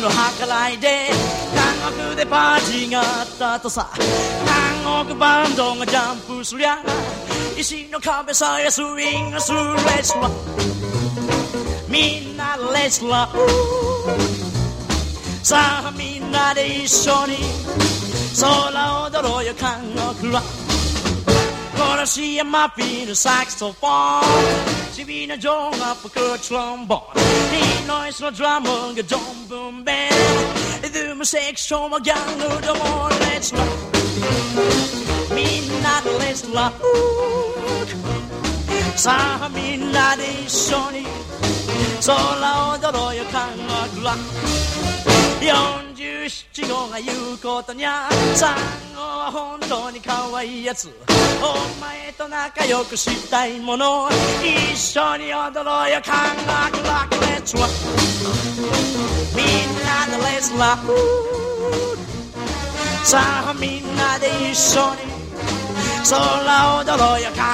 の計らいで南国でパーティーがあったとさ、南国バンドがジャンプすりゃ石の壁さえスイングするレスラー、みんなレスラー、さあみんなで一緒に空踊ろうよ韓国は。コロシアマピーのサクソフォン、チビのジョンが吹くトロンボーン、イノイスのドラムが存分ベン、リズムセクションはギャングどもレスラー、みんなでレスラー、さあみんなで一緒に空踊ろうよ韓国は。47号が言うことにゃ、3号は本当に可愛いやつ、お前と仲良くしたいもの、一緒に踊ろうよ韓国ラックレッツは。みんなでレスラー、さあみんなで一緒に空踊ろうよ韓